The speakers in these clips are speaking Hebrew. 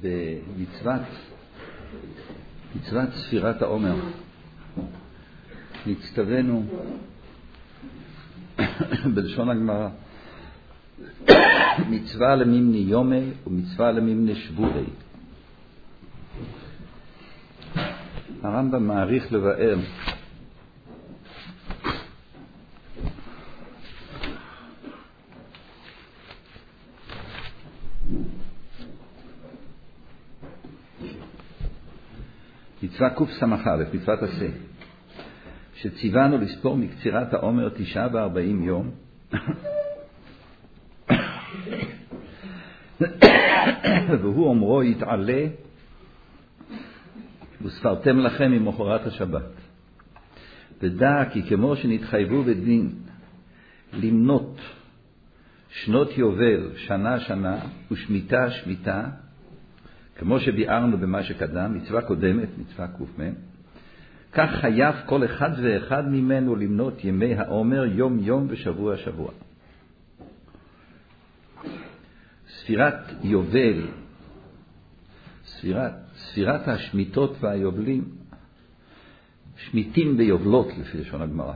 במצוות ספירת העומר נצטווינו בלשון הגמרא מצווה למימני יומי ומצווה למימני שבועי. הרמב"ם מעריך לבאר מצווה קס"א, מצוות עשה, שציוונו לספור מקצירת העומר 49 יום והוא אומרו יתעלה וספרתם לכם ממחרת השבת. ודע כי כמו שנתחייבו בדין למנות שנות יובל שנה שנה ושמיטה שמיטה, כמו שביארנו במה שקדם, מצווה קודמת, מצווה ק"מ, כך חייב כל אחד ואחד ממנו למנות ימי העומר יום יום ושבוע שבוע. ספירת יובל, ספירת השמיטות והיובלים, שמיטים ביובלות לפי לשון הגמרא.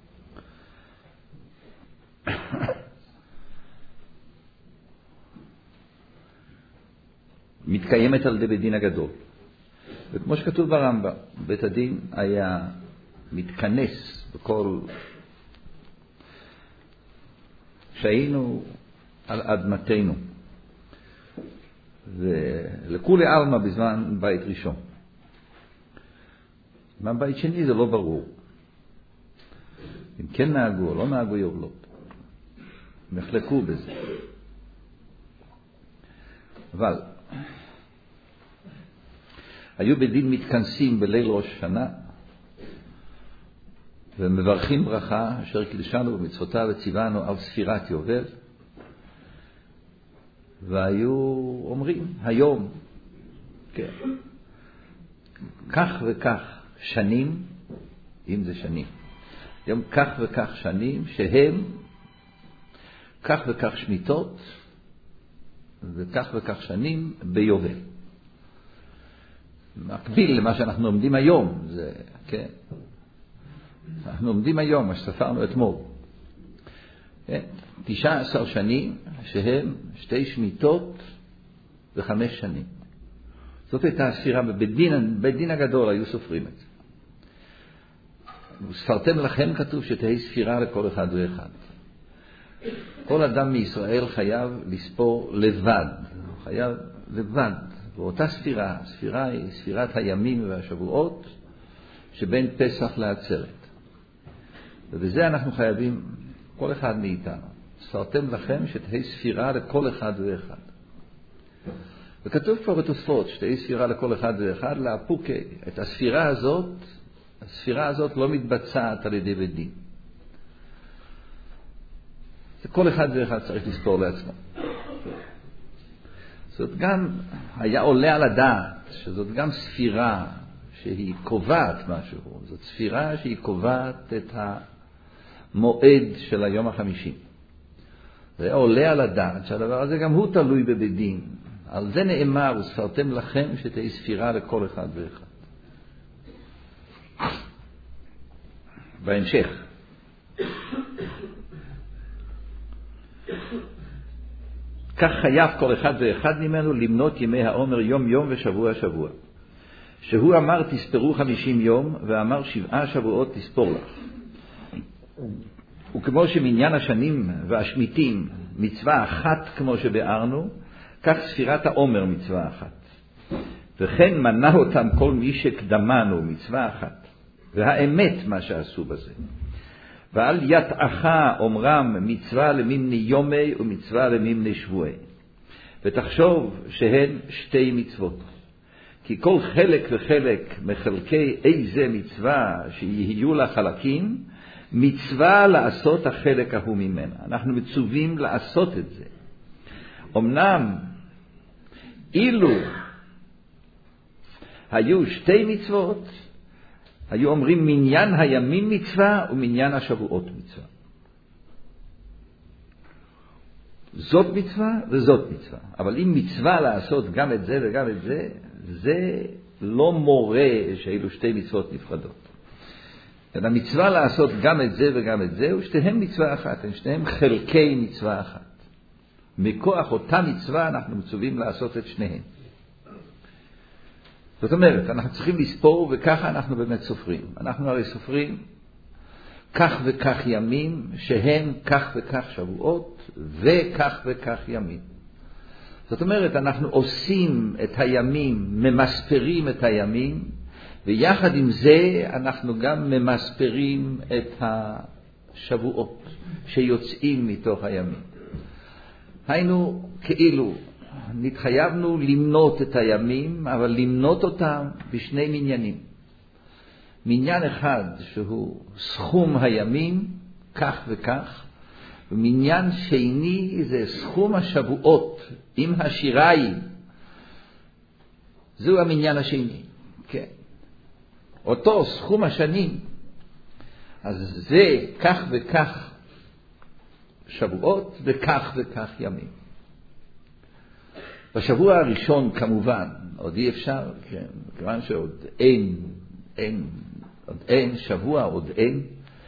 מתקיימת על ידי בית דין הגדול. וכמו שכתוב ברמב"ם, בית הדין היה מתכנס בכל שהיינו על אדמתנו. ולכולי עלמא בזמן בית ראשון. מה בית שני זה לא ברור. אם כן נהגו או לא נהגו יובלות. נחלקו בזה. אבל היו בדין מתכנסים בליל ראש שנה ומברכים ברכה אשר קידשנו במצוותיו וציוונו על ספירת יובל, והיו אומרים היום כן, כך וכך שנים, אם זה שנים, היום כך וכך שנים שהם כך וכך שמיטות וכך וכך שנים ביובל. מקביל למה שאנחנו עומדים היום, זה, כן. אנחנו עומדים היום, מה שספרנו אתמול. כן? 19 שנים שהם 2 שמיטות ו5 שנים. זאת הייתה הספירה, בבית דין הגדול היו סופרים את זה. וספרתם לכם כתוב שתהיה ספירה לכל אחד ואחד. כל אדם מישראל חייב לספור לבד, חייב לבד. ואותה ספירה היא ספירת הימים והשבועות שבין פסח לעצרת. ובזה אנחנו חייבים, כל אחד מאיתנו. ספרתם לכם שתהיה ספירה לכל אחד ואחד. וכתוב כבר בתוספות שתהיה ספירה לכל אחד ואחד לאפוקי. את הספירה הזאת לא מתבצעת על ידי בית דין. כל אחד ואחד צריך לספור לעצמו. זאת גם היה עולה על הדעת שזאת גם ספירה שהיא קובעת משהו. זאת ספירה שהיא קובעת את המועד של היום ה-50. זה היה עולה על הדעת שהדבר הזה גם הוא תלוי בבית דין. על זה נאמר וספרתם לכם שתהיה ספירה לכל אחד ואחד. בהמשך כך חייב כל אחד ואחד ממנו למנות ימי העומר יום יום ושבוע שבוע. שהוא אמר תספרו 50 יום ואמר 7 שבועות תספור לך. וכמו שמניין השנים והשמיטים מצווה אחת כמו שבארנו, כך ספירת העומר מצווה אחת. וכן מנה אותם כל מי שקדמנו מצווה אחת. והאמת מה שעשו בזה. ועל יתאך אומרם מצווה למימני יומי ומצווה למימני שבועי. ותחשוב שהן 2 מצוות. כי כל חלק וחלק מחלקי איזה מצווה שיהיו לה חלקים, מצווה לעשות החלק ההוא ממנה. אנחנו מצווים לעשות את זה. אמנם אילו היו 2 מצוות, היו אומרים מניין הימים מצווה ומניין השבועות מצווה. זאת מצווה וזאת מצווה. אבל אם מצווה לעשות גם את זה וגם את זה, זה לא מורה שאלו שתי מצוות נפרדות. המצווה לעשות גם את זה וגם את זה, ושתיהם מצווה אחת, הם שניהם חלקי מצווה אחת. מכוח אותה מצווה אנחנו מצווים לעשות את שניהם. זאת אומרת, אנחנו צריכים לספור, וככה אנחנו באמת סופרים. אנחנו הרי סופרים כך וכך ימים, שהם כך וכך שבועות, וכך וכך ימים. זאת אומרת, אנחנו עושים את הימים, ממספרים את הימים, ויחד עם זה אנחנו גם ממספרים את השבועות שיוצאים מתוך הימים. היינו כאילו נתחייבנו למנות את הימים, אבל למנות אותם בשני מניינים. מניין אחד שהוא סכום הימים, כך וכך, ומניין שני זה סכום השבועות עם השיריים. זהו המניין השני. כן. אותו סכום השנים, אז זה כך וכך שבועות וכך וכך ימים. בשבוע הראשון כמובן, עוד אי אפשר, כן, כיוון שעוד אין שבוע, עוד אין.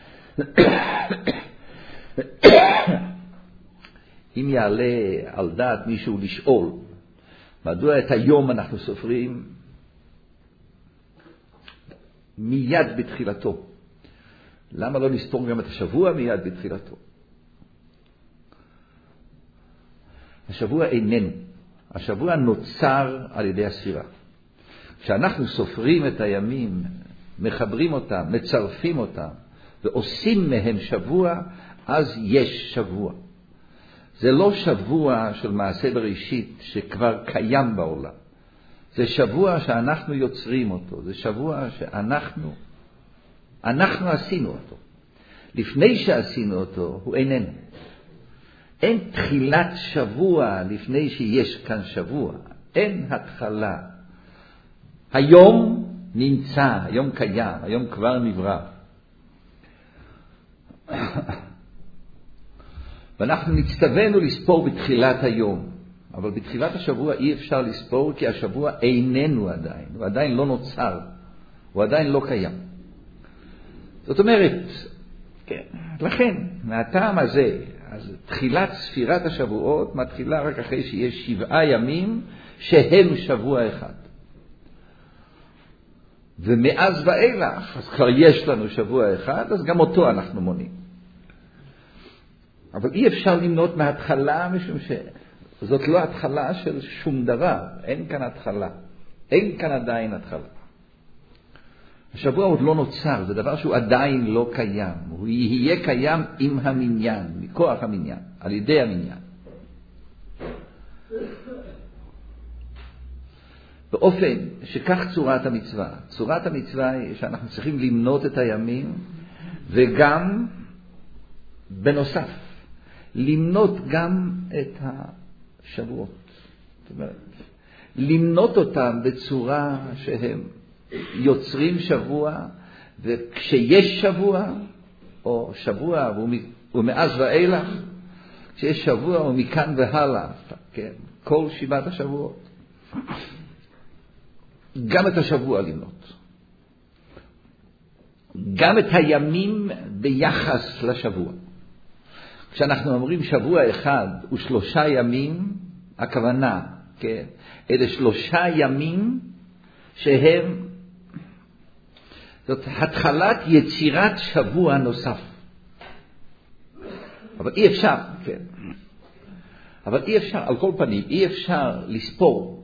אם יעלה על דעת מישהו לשאול, מדוע את היום אנחנו סופרים מיד בתחילתו? למה לא נספור גם את השבוע מיד בתחילתו? השבוע איננו. השבוע נוצר על ידי הספירה. כשאנחנו סופרים את הימים, מחברים אותם, מצרפים אותם, ועושים מהם שבוע, אז יש שבוע. זה לא שבוע של מעשה בראשית שכבר קיים בעולם. זה שבוע שאנחנו יוצרים אותו. זה שבוע שאנחנו עשינו אותו. לפני שעשינו אותו, הוא איננו. אין תחילת שבוע לפני שיש כאן שבוע. אין התחלה. היום נמצא, היום קיים, היום כבר נברא. ואנחנו נצטווינו לספור בתחילת היום. אבל בתחילת השבוע אי אפשר לספור, כי השבוע איננו עדיין. הוא עדיין לא נוצר. הוא עדיין לא קיים. זאת אומרת, כן, לכן, מהטעם הזה, אז תחילת ספירת השבועות מתחילה רק אחרי שיש 7 ימים שהם שבוע אחד. ומאז ואילך, אז כבר יש לנו שבוע אחד, אז גם אותו אנחנו מונים. אבל אי אפשר למנות מההתחלה, משום שזאת לא התחלה של שום דבר. אין כאן התחלה. אין כאן עדיין התחלה. השבוע עוד לא נוצר, זה דבר שהוא עדיין לא קיים. הוא יהיה קיים עם המניין, מכוח המניין, על ידי המניין. באופן שכך צורת המצווה. צורת המצווה היא שאנחנו צריכים למנות את הימים, וגם בנוסף, למנות גם את השבועות. זאת אומרת, למנות אותם בצורה שהם יוצרים שבוע, וכשיש שבוע, או שבוע ומאז ואילך, כשיש שבוע ומכאן והלאה, כן, כל 7 השבועות. גם את השבוע למנות. גם את הימים ביחס לשבוע. כשאנחנו אומרים שבוע אחד ו3 ימים, הכוונה, כן, אלה 3 ימים שהם, זאת התחלת יצירת שבוע נוסף. אבל אי אפשר, כן. אבל אי אפשר, על כל פנים, אי אפשר לספור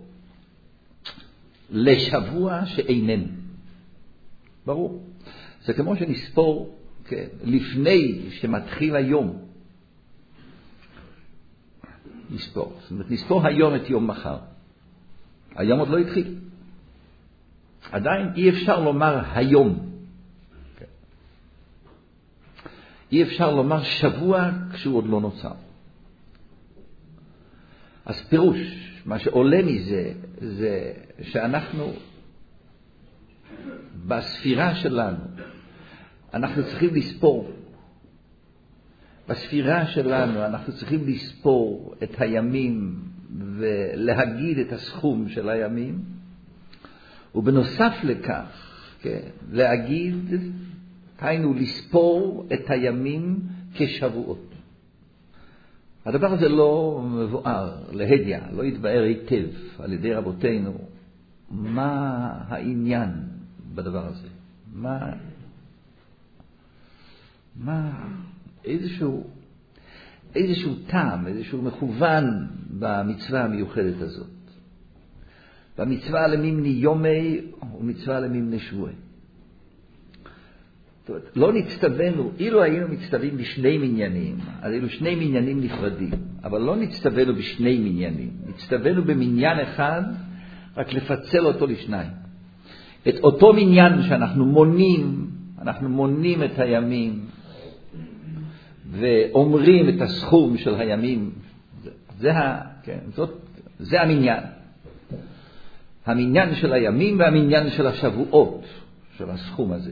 לשבוע שאיננו. ברור. זה כמו שנספור, כן, לפני שמתחיל היום. נספור. זאת אומרת, נספור היום את יום מחר. היום עוד לא התחיל. עדיין אי אפשר לומר היום. כן. אי אפשר לומר שבוע כשהוא עוד לא נוצר. אז פירוש, מה שעולה מזה, זה שאנחנו, בספירה שלנו, אנחנו צריכים לספור בספירה שלנו אנחנו צריכים לספור את הימים ולהגיד את הסכום של הימים, ובנוסף לכך, כן, להגיד, היינו לספור את הימים כשבועות. הדבר הזה לא מבואר, להדיא, לא יתבאר היטב על ידי רבותינו, מה העניין בדבר הזה? איזשהו טעם, איזשהו מכוון במצווה המיוחדת הזאת. במצווה למימני יומי ומצווה למימני שבועי. לא נצטווינו, אילו היינו מצטווים בשני מניינים, אז אלו שני מניינים נפרדים, אבל לא נצטווינו בשני מניינים, נצטווינו במניין אחד, רק לפצל אותו לשניים. את אותו מניין שאנחנו מונים את הימים, ואומרים את הסכום של הימים, זה המניין. המניין של הימים והמניין של השבועות, של הסכום הזה.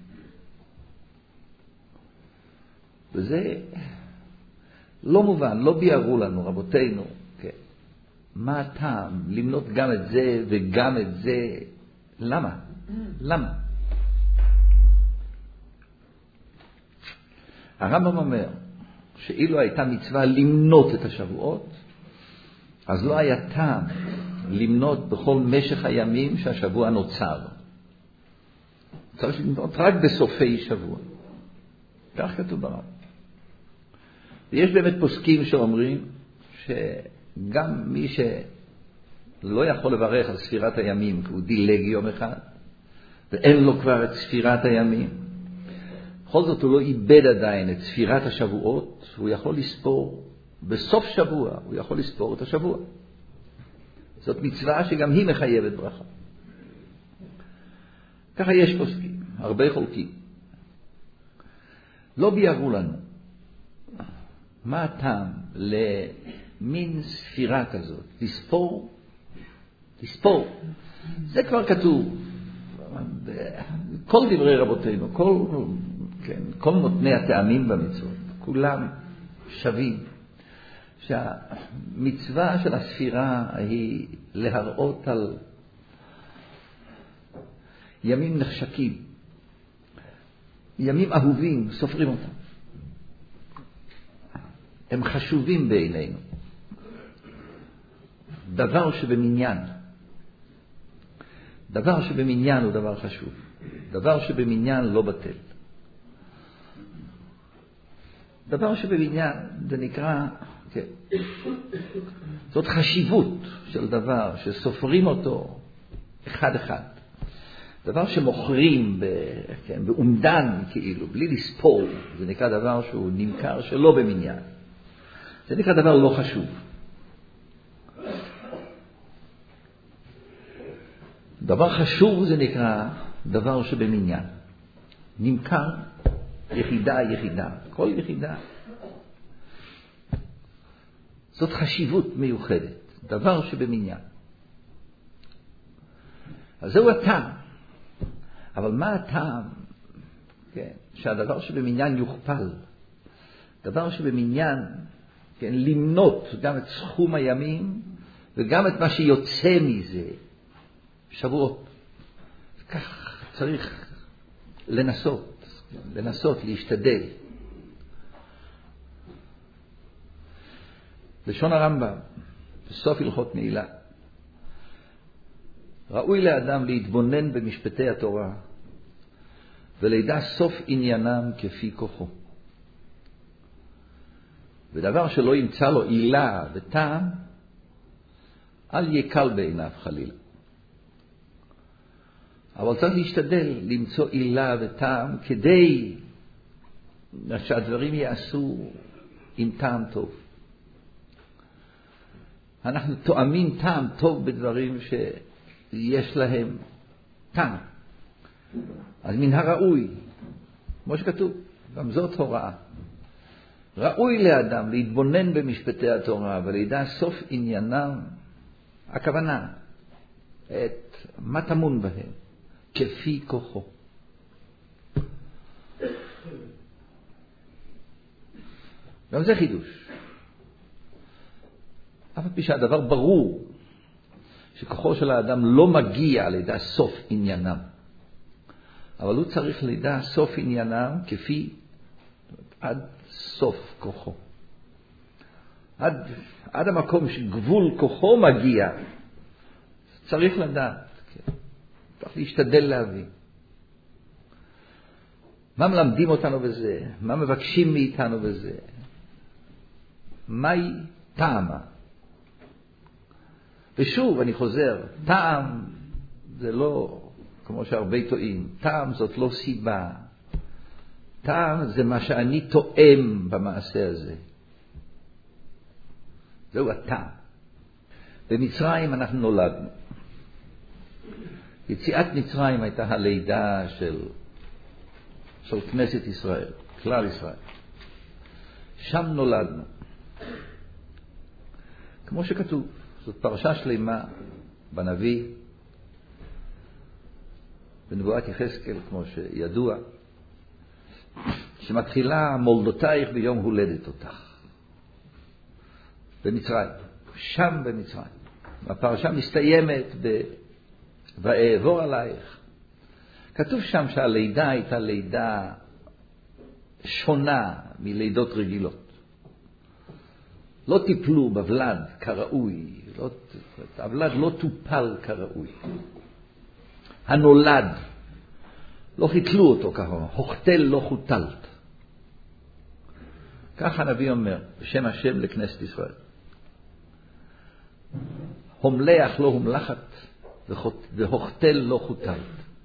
וזה לא מובן, לא ביארו לנו רבותינו, כן. מה הטעם למנות גם את זה וגם את זה? למה? הרמב"ם אומר שאילו הייתה מצווה למנות את השבועות, אז לא היה טעם למנות בכל משך הימים שהשבוע נוצר. צריך למנות רק בסופי שבוע. כך כתוב ברמב"ם. ויש באמת פוסקים שאומרים שגם מי שלא יכול לברך על ספירת הימים, כי הוא דילג יום אחד, ואין לו כבר את ספירת הימים, בכל זאת הוא לא איבד עדיין את ספירת השבועות, הוא יכול לספור, בסוף שבוע הוא יכול לספור את השבוע. זאת מצווה שגם היא מחייבת ברכה. ככה יש פוסקים, הרבה חולקים. לא ביארו לנו מה הטעם למין ספירה כזאת, לספור. זה כבר כתוב. כל דברי רבותינו, כל נותני הטעמים במצוות, כולם שווים. שהמצווה של הספירה היא להראות על ימים נחשקים, ימים אהובים, סופרים אותם. הם חשובים בעינינו. דבר שבמניין הוא דבר חשוב. דבר שבמניין לא בטל. דבר שבמניין זה נקרא, כן. זאת חשיבות של דבר שסופרים אותו אחד אחד. דבר שמוכרים באומדן כאילו, בלי לספור, זה נקרא דבר שהוא נמכר שלא במניין. זה נקרא דבר לא חשוב. דבר חשוב זה נקרא דבר שבמניין. נמכר יחידה, כל יחידה. זאת חשיבות מיוחדת, דבר שבמניין. אז זהו הטעם. אבל מה הטעם? כן, שהדבר שבמניין יוכפל. דבר שבמניין, כן, למנות גם את סכום הימים וגם את מה שיוצא מזה, שבועות. כך צריך לנסות, להשתדל. לשון הרמב"ם, בסוף הלכות נעילה. ראוי לאדם להתבונן במשפטי התורה ולידע סוף עניינם כפי כוחו. ודבר שלא ימצא לו עילה וטעם, אל יקל בעיניו חלילה. אבל צריך להשתדל למצוא עילה וטעם כדי שהדברים יעשו עם טעם טוב. אנחנו תואמים טעם טוב בדברים שיש להם טעם. אז מן הראוי, כמו שכתוב, גם זאת הוראה. ראוי לאדם להתבונן במשפטי התורה ולידע סוף עניינם, הכוונה, את מה טמון בהם, כפי כוחו. גם זה חידוש. אף על פי שהדבר ברור, שכוחו של האדם לא מגיע לידע סוף עניינם. אבל הוא צריך לידע סוף עניינם כפי עד סוף כוחו. עד המקום שגבול כוחו מגיע, צריך לדעת. צריך להשתדל להבין. מה מלמדים אותנו בזה? מה מבקשים מאיתנו בזה? מהי טעמה? ושוב, אני חוזר, טעם זה לא, כמו שהרבה טועים, טעם זאת לא סיבה. טעם זה מה שאני תואם במעשה הזה. זהו הטעם. במצרים אנחנו נולדנו. יציאת מצרים הייתה הלידה של כנסת ישראל, כלל ישראל. שם נולדנו. כמו שכתוב, זאת פרשה שלמה בנביא, בנבואת יחזקאל, כמו שידוע, שמתחילה מולדותייך ביום הולדת אותך. במצרים, שם במצרים. הפרשה מסתיימת ואעבור עלייך. כתוב שם שהלידה הייתה לידה שונה מלידות רגילות. לא טיפלו בוולד כראוי, הוולד לא טופל כראוי. הנולד, לא חיתלו אותו ככה, הוכתל לא חוטלת. כך הנביא אומר, בשם השם לכנסת ישראל. הומלח לא הומלחת, והוכתל לא חוטלת.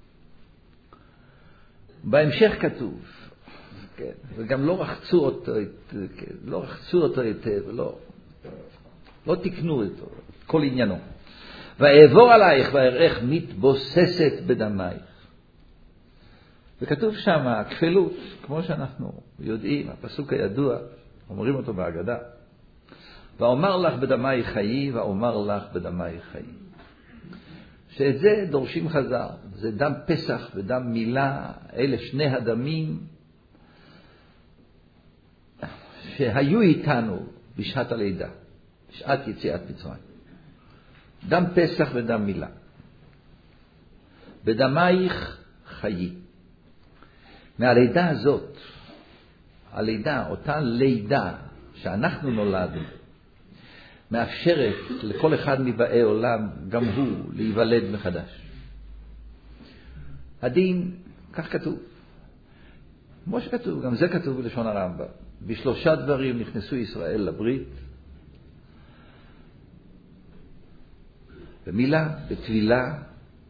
בהמשך כתוב, כן, וגם לא רחצו אותו היטב, לא תקנו אותו, כל עניינו. ואעבור עלייך ואראך מתבוססת בדמייך. וכתוב שם הכפלות, כמו שאנחנו יודעים, הפסוק הידוע, אומרים אותו בהגדה. ואומר לך בדמייך חיי, ואומר לך בדמייך חיי. שאת זה דורשים חז"ל, זה דם פסח ודם מילה, אלה שני הדמים שהיו איתנו בשעת הלידה, בשעת יציאת מצרים. דם פסח ודם מילה. בדמייך חיי. מהלידה הזאת, הלידה, אותה לידה שאנחנו נולדנו, מאפשרת לכל אחד מבאי עולם, גם הוא, להיוולד מחדש. הדין, כך כתוב. כמו שכתוב, גם זה כתוב בלשון הרמב"ם. בשלושה דברים נכנסו ישראל לברית. במילה, בתבילה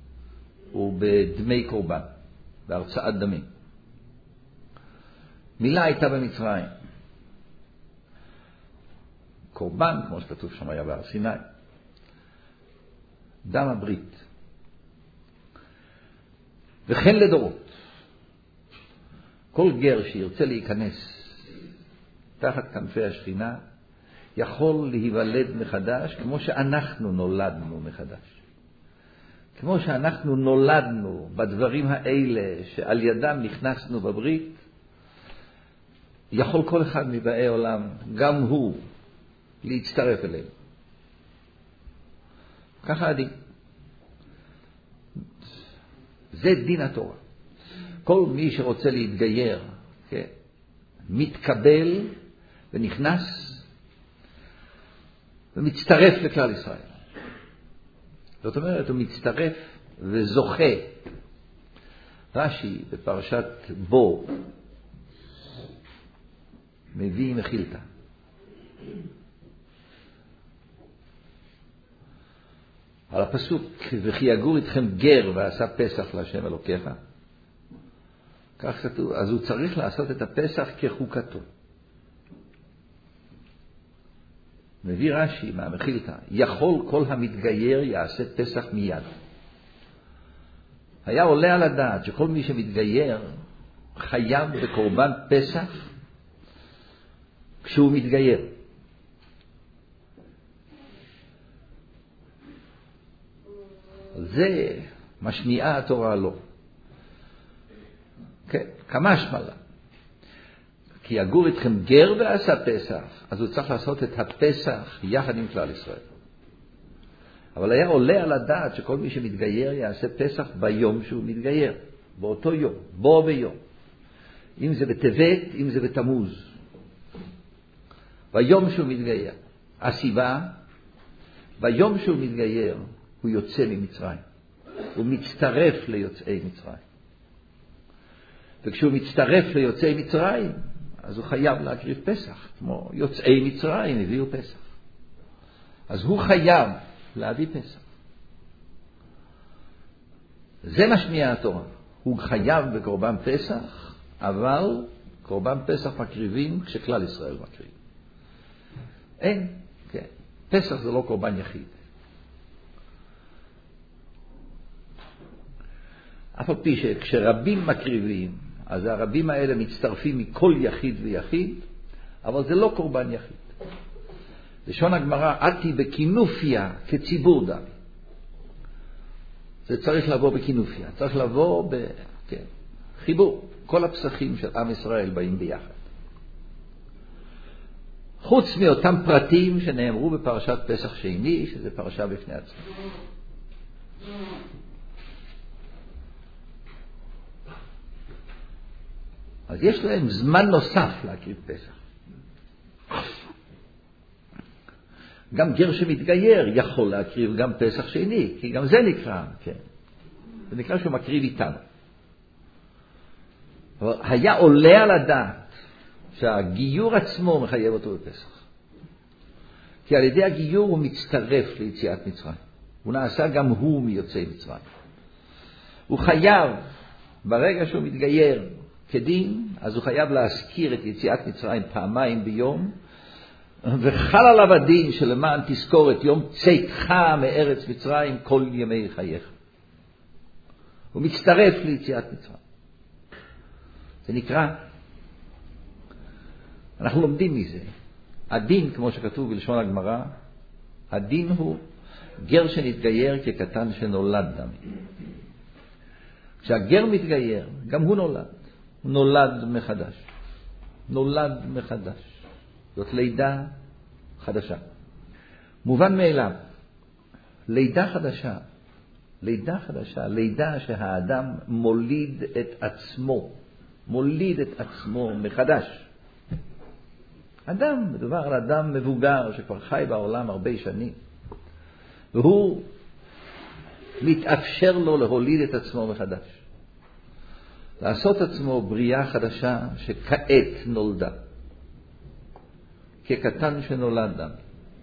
ובדמי קורבן, בהרצאת דמים. מילה הייתה במצרים. קורבן, כמו שכתוב שם היה בהר סיני. דם הברית. וכן לדורות. כל גר שירצה להיכנס תחת כנפי השכינה, יכול להיוולד מחדש כמו שאנחנו נולדנו מחדש. כמו שאנחנו נולדנו בדברים האלה שעל ידם נכנסנו בברית, יכול כל אחד מבאי עולם, גם הוא, להצטרף אליהם. ככה הדין. זה דין התורה. כל מי שרוצה להתגייר, כן, מתקבל ונכנס ומצטרף לכלל ישראל. זאת אומרת, הוא מצטרף וזוכה. רש"י בפרשת בו מביא מחילתא. על הפסוק, וכי יגור איתכם גר ועשה פסח להשם אלוקיך. כך כתוב, אז הוא צריך לעשות את הפסח כחוקתו. מביא רש"י מהמחילתא, יכול כל המתגייר יעשה פסח מיד. היה עולה על הדעת שכל מי שמתגייר חייב בקורבן פסח כשהוא מתגייר. זה משמיעה התורה לו. כן, כמה שמלה. כי יגור איתכם גר ועשה פסח, אז הוא צריך לעשות את הפסח יחד עם כלל ישראל. אבל היה עולה על הדעת שכל מי שמתגייר יעשה פסח ביום שהוא מתגייר, באותו יום, בו ביום. אם זה בטבת, אם זה בתמוז. ביום שהוא מתגייר. הסיבה, ביום שהוא מתגייר, הוא יוצא ממצרים. הוא מצטרף ליוצאי מצרים. וכשהוא מצטרף ליוצאי מצרים, אז הוא חייב להקריב פסח. כמו יוצאי מצרים הביאו פסח. אז הוא חייב להביא פסח. זה משמיע התורה. הוא חייב בקורבן פסח, אבל קורבן פסח מקריבים כשכלל ישראל מקריב. אין, כן. פסח זה לא קורבן יחיד. אף על פי שכשרבים מקריבים, אז הרבים האלה מצטרפים מכל יחיד ויחיד, אבל זה לא קורבן יחיד. לשון הגמרא, עתי בכינופיה כציבור דמי. זה צריך לבוא בכינופיה, צריך לבוא בחיבור. כל הפסחים של עם ישראל באים ביחד. חוץ מאותם פרטים שנאמרו בפרשת פסח שני, שזה פרשה בפני עצמה. אז יש להם זמן נוסף להקריב פסח. גם גר שמתגייר יכול להקריב גם פסח שני, כי גם זה נקרא, כן. זה נקרא שהוא מקריב איתנו. אבל היה עולה על הדעת שהגיור עצמו מחייב אותו בפסח. כי על ידי הגיור הוא מצטרף ליציאת מצרים. הוא נעשה גם הוא מיוצאי מצרים. הוא חייב, ברגע שהוא מתגייר כדין, אז הוא חייב להזכיר את יציאת מצרים פעמיים ביום, וחל עליו הדין שלמען תזכור את יום צאתך מארץ מצרים כל ימי חייך. הוא מצטרף ליציאת מצרים. זה נקרא, אנחנו לומדים מזה. הדין, כמו שכתוב בלשון הגמרא, הדין הוא גר שנתגייר כקטן שנולד דמי. כשהגר מתגייר, גם הוא נולד. הוא נולד מחדש. נולד מחדש. זאת לידה חדשה. מובן מאליו. לידה חדשה. לידה חדשה. לידה שהאדם מוליד את עצמו. מוליד את עצמו מחדש. אדם, מדובר על אדם מבוגר שכבר חי בעולם הרבה שנים. והוא מתאפשר לו להוליד את עצמו מחדש. לעשות עצמו בריאה חדשה שכעת נולדה. כקטן שנולד דם.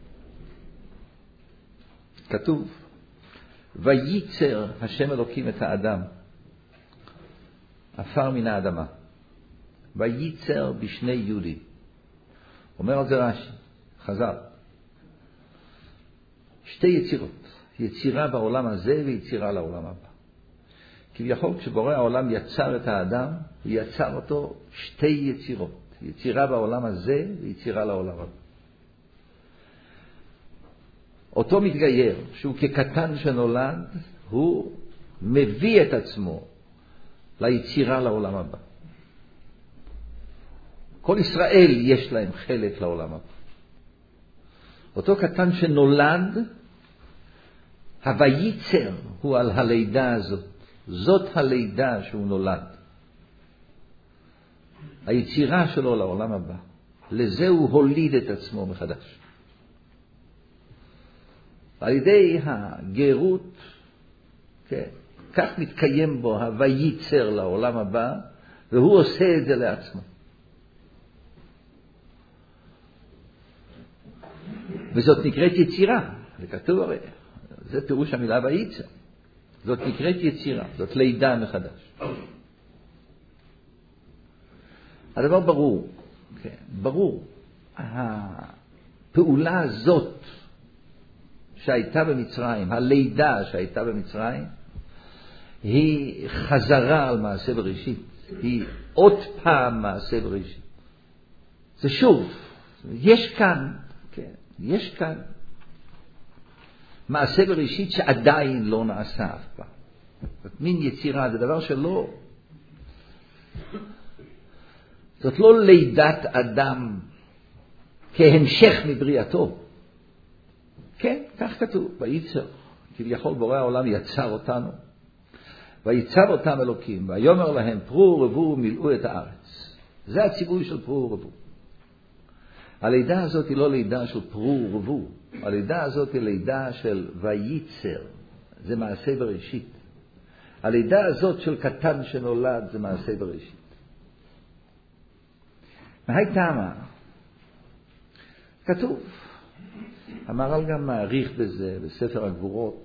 כתוב, וייצר השם אלוקים את האדם, עפר מן האדמה. וייצר בשני יהודי. אומר על זה רש"י, חז"ל. שתי יצירות. יצירה בעולם הזה ויצירה לעולם הבא. כביכול כשבורא העולם יצר את האדם, הוא יצר אותו שתי יצירות. יצירה בעולם הזה ויצירה לעולם הבא. אותו מתגייר, שהוא כקטן שנולד, הוא מביא את עצמו ליצירה לעולם הבא. כל ישראל יש להם חלק לעולם הבא. אותו קטן שנולד, הווייצר הוא על הלידה הזאת. זאת הלידה שהוא נולד. היצירה שלו לעולם הבא. לזה הוא הוליד את עצמו מחדש. על ידי הגרות, כן, כך מתקיים בו הווייצר לעולם הבא, והוא עושה את זה לעצמו. וזאת נקראת יצירה. זה כתוב הרי. זה פירוש המילה וייצר. זאת נקראת יצירה. זאת לידה מחדש. הדבר ברור. כן, ברור. הפעולה הזאת שהייתה במצרים, הלידה שהייתה במצרים, היא חזרה על מעשה בראשית. היא עוד פעם מעשה בראשית. זה שוב. יש כאן, כן, יש כאן מעשה בראשית שעדיין לא נעשה אף פעם. מין יצירה, זה דבר שלא. זאת לא לידת אדם כהמשך מבריאתו. כן, כך כתוב, וייצר. כביכול בורא העולם יצר אותנו. ויצר אותם אלוקים, ויאמר להם פרו ורבו ומילאו את הארץ. זה הציווי של פרו ורבו. הלידה הזאת היא לא לידה של פרו ורבו. הלידה הזאת היא לידה של וייצר. זה מעשה בראשית. הלידה הזאת של קטן שנולד זה מעשה בראשית. מהי טעמה? כתוב. המהר"ל גם מעריך בזה בספר הגבורות.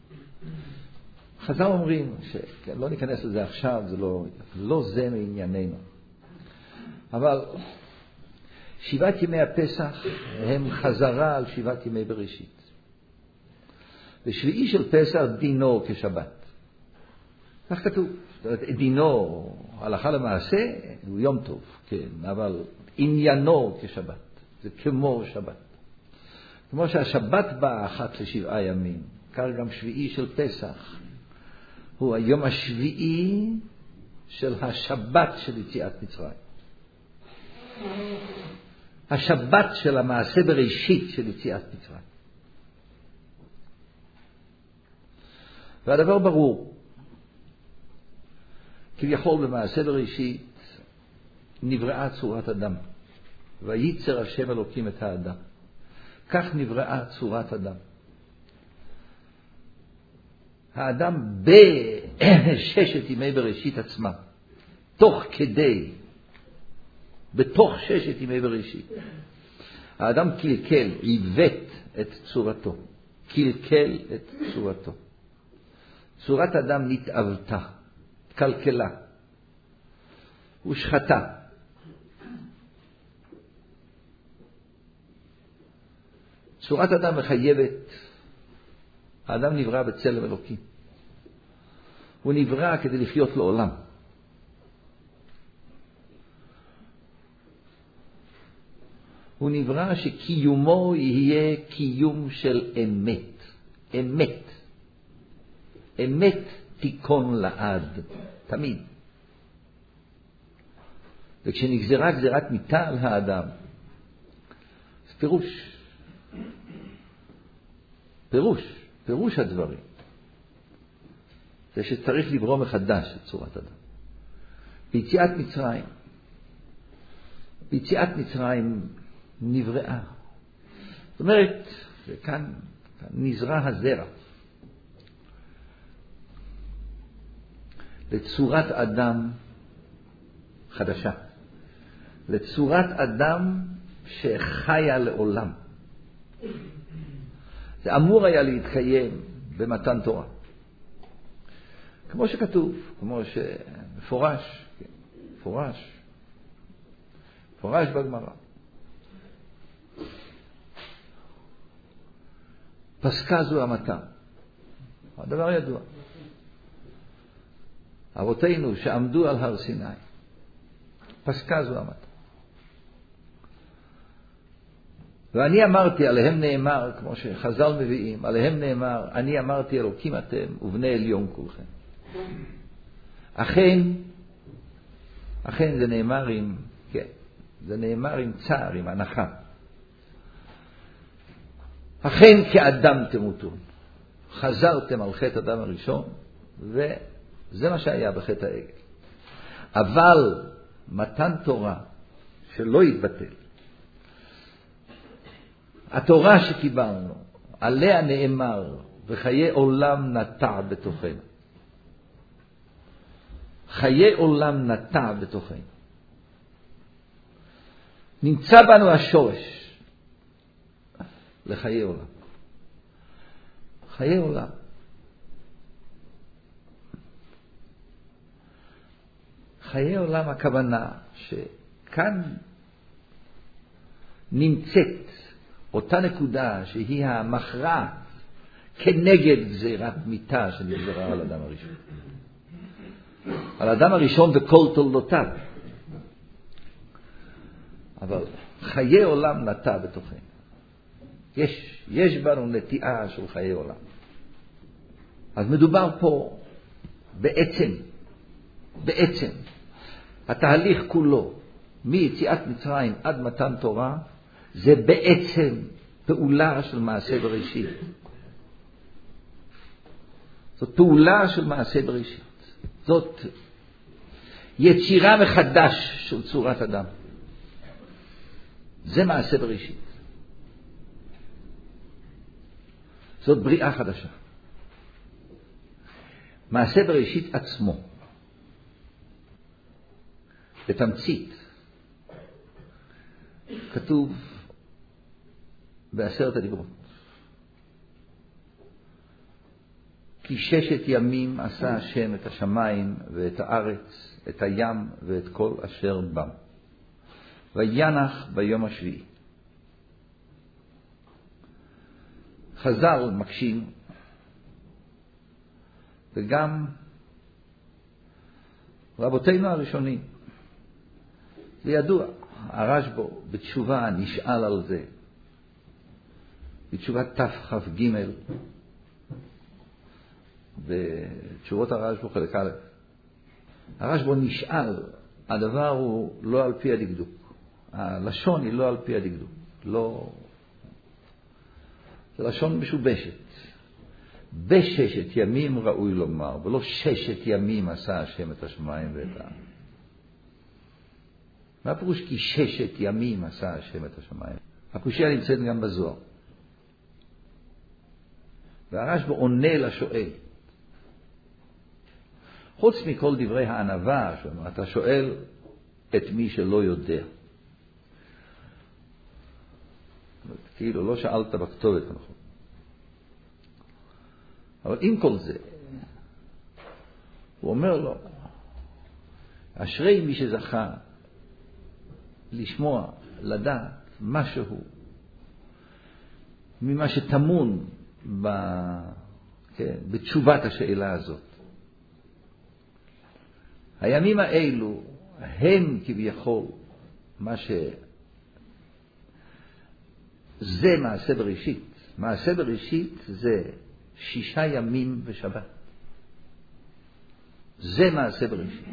חז"ל אומרים שלא ניכנס לזה עכשיו, זה לא זה מענייננו. אבל 7 ימי הפסח הם חזרה על 7 ימי בראשית. ושביעי של פסח דינו כשבת. כך כתוב. זאת אומרת, דינו הלכה למעשה הוא יום טוב, כן, אבל עניינו כשבת. זה כמו שבת. כמו שהשבת באה אחת ל7 ימים, כך גם שביעי של פסח. הוא היום השביעי של השבת של יציאת מצרים. השבת של המעשה בראשית של יציאת מצרים. והדבר ברור. כביכול במעשה בראשית נבראה צורת אדם. וייצר השם אלוקים את האדם. כך נבראה צורת אדם. האדם בששת ימי בראשית עצמה, בתוך 6 ימי בראשית, האדם קלקל, עיוות את צורתו, קלקל את צורתו. צורת אדם נתעוותה, קלקלה, ושחתה. צורת אדם מחייבת. האדם נברא בצלם אלוקים. הוא נברא כדי לחיות לעולם. הוא נברא שקיומו יהיה קיום של אמת. אמת. אמת תיכון לעד. תמיד. וכשנגזרה גזירת מיתה על האדם, זה פירוש הדברים. זה שצריך לברוא מחדש את צורת אדם. ביציאת מצרים נבראה. זאת אומרת, כאן נזרע הזרע. לצורת אדם חדשה. לצורת אדם שחיה לעולם. זה אמור היה להתקיים במתן תורה. כמו שכתוב, כמו שמפורש, מפורש בגמרא. פסקה זו המתה. הדבר ידוע. אבותינו שעמדו על הר סיני, פסקה זו המתה. ואני אמרתי, עליהם נאמר, כמו שחז"ל מביאים, עליהם נאמר, אני אמרתי אלוקים אתם ובני עליון כולכם. אכן זה נאמר זה נאמר עם צער, עם הנחה. אכן כאדם תמותו. חזרתם על חטא אדם הראשון, וזה מה שהיה בחטא העגל. אבל מתן תורה שלא יתבטל, התורה שקיבלנו, עליה נאמר, וחיי עולם נטע בתוכנו. חיי עולם נטע בתוכנו. נמצא בנו השורש לחיי עולם. חיי עולם. חיי עולם הכוונה שכאן נמצאת אותה נקודה שהיא המכרעת כנגד גזירת מיתה שנגזרה על אדם הראשון. על אדם הראשון וכל תולדותיו. אבל חיי עולם נטע בתוכנו. יש בנו נטיעה של חיי עולם. אז מדובר פה בעצם התהליך כולו מיציאת מצרים עד מתן תורה, זה בעצם פעולה של מעשה בראשית. זאת פעולה של מעשה בראשית. זאת יצירה מחדש של צורת אדם. זה מעשה בראשית. זאת בריאה חדשה. מעשה בראשית עצמו, בתמצית, כתוב בעשרת הדיברות. כי 6 ימים עשה השם את השמיים ואת הארץ, את הים ואת כל אשר בם. וינח ביום השביעי. חז"ל מקשים, וגם רבותינו הראשונים, זה ידוע, הרשב"א בתשובה נשאל על זה, בתשובת תכ"ג, בתשובות הרשב"א חלק א', הרשב"א נשאל, הדבר הוא לא על פי הדקדוק, הלשון היא לא על פי הדקדוק, לא, זה לשון משובשת. 6 ימים ראוי לומר, ולא 6 ימים עשה השם את השמיים ואת הארץ. מה הפירוש כי 6 ימים עשה השם את השמיים? הקושיה נמצאת גם בזוהר. והרשב"א עונה לשואל. חוץ מכל דברי הענווה, אתה שואל את מי שלא יודע. כאילו לא שאלת בכתובת הנכון. אבל עם כל זה, הוא אומר לו, אשרי מי שזכה לשמוע, לדעת משהו ממה שטמון בתשובת השאלה הזאת. הימים האלו הם כביכול מה זה מעשה בראשית. מעשה בראשית זה 6 ימים ושבת. זה מעשה בראשית.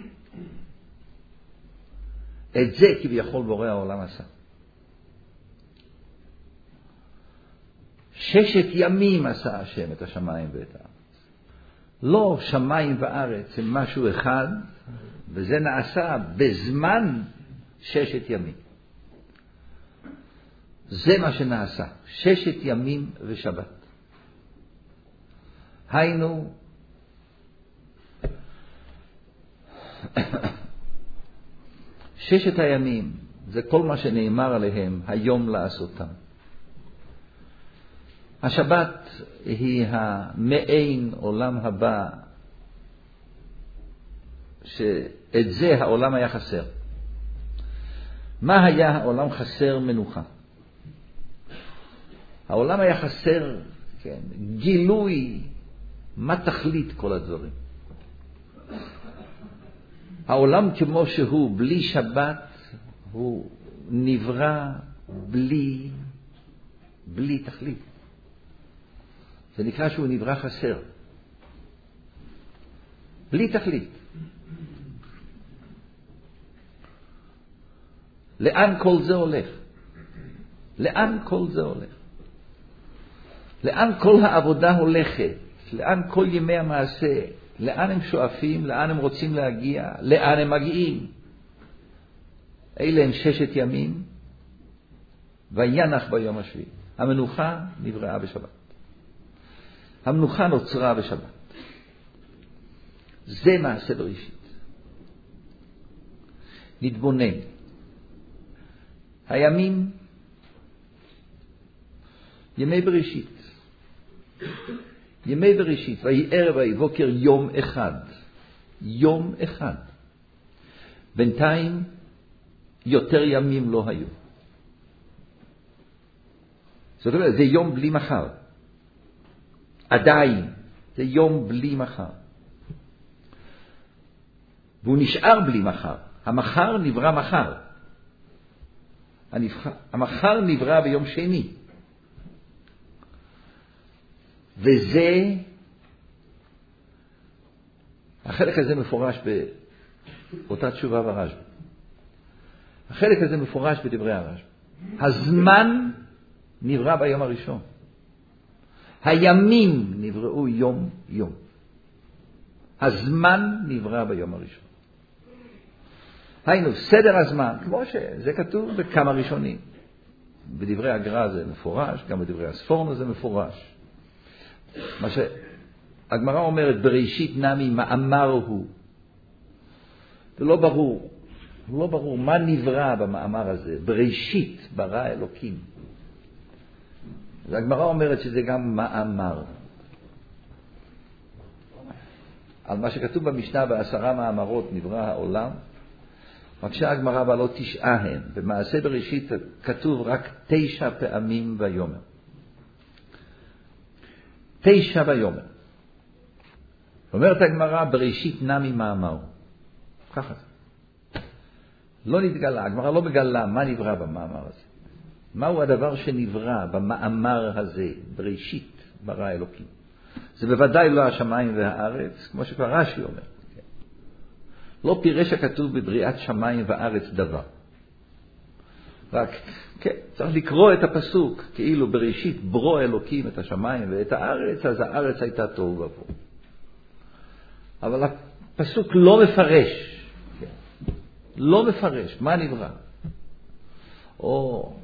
את זה כביכול בורא העולם עשה. 6 ימים עשה השם את השמיים ואת הארץ. לא שמיים וארץ הם משהו אחד, וזה נעשה בזמן 6 ימים. זה מה שנעשה. 6 ימים ושבת. היינו, ששת הימים, זה כל מה שנאמר עליהם, היום לעשותם. השבת היא המעין עולם הבא, שאת זה העולם היה חסר. מה היה העולם חסר? מנוחה. העולם היה חסר, כן, גילוי, מה תכלית כל הדברים. העולם כמו שהוא, בלי שבת, הוא נברא בלי תכלית. זה נקרא שהוא נברא חסר. בלי תכלית. לאן כל זה הולך? לאן כל זה הולך? לאן כל העבודה הולכת? לאן כל ימי המעשה? לאן הם שואפים? לאן הם רוצים להגיע? לאן הם מגיעים? אלה הם 6 ימים, וינח ביום השביעי. המנוחה נבראה בשבת. המנוחה נוצרה בשבת. זה מעשה בראשית. נתבונן. הימים, ימי בראשית. ימי בראשית, ויהי ערב ויהי בוקר יום אחד. יום אחד. בינתיים יותר ימים לא היו. זאת אומרת, זה יום בלי מחר. עדיין, זה יום בלי מחר. והוא נשאר בלי מחר. המחר נברא מחר. המחר נברא ביום שני. וזה, החלק הזה מפורש באותה תשובה ברשב"א. החלק הזה מפורש בדברי הרשב"א. הזמן נברא ביום הראשון. הימים נבראו יום יום. הזמן נברא ביום הראשון. היינו, סדר הזמן, כמו שזה כתוב בכמה ראשונים. בדברי הגר"א זה מפורש, גם בדברי הספורנו זה מפורש. מה שהגמרא אומרת, בראשית נמי מאמר הוא. זה לא ברור. לא ברור מה נברא במאמר הזה. בראשית ברא אלוקים. והגמרא אומרת שזה גם מאמר. על מה שכתוב במשנה ב10 מאמרות נברא העולם, מקשה הגמרא בעלו 9 הם. במעשה בראשית כתוב רק 9 פעמים ויאמר. 9 ויאמר. אומרת הגמרא, בראשית נמי מאמר. ככה זה. לא נתגלה, הגמרא לא מגלה מה נברא במאמר הזה. מהו הדבר שנברא במאמר הזה, בראשית ברא אלוקים. זה בוודאי לא השמיים והארץ, כמו שכבר רש"י אומר. לא פירש הכתוב בבריאת שמיים וארץ דבר. רק, כן, צריך לקרוא את הפסוק, כאילו בראשית ברוא אלוקים את השמיים ואת הארץ, אז הארץ הייתה תוהו ובוהו. אבל הפסוק לא מפרש, לא מפרש, מה נברא? או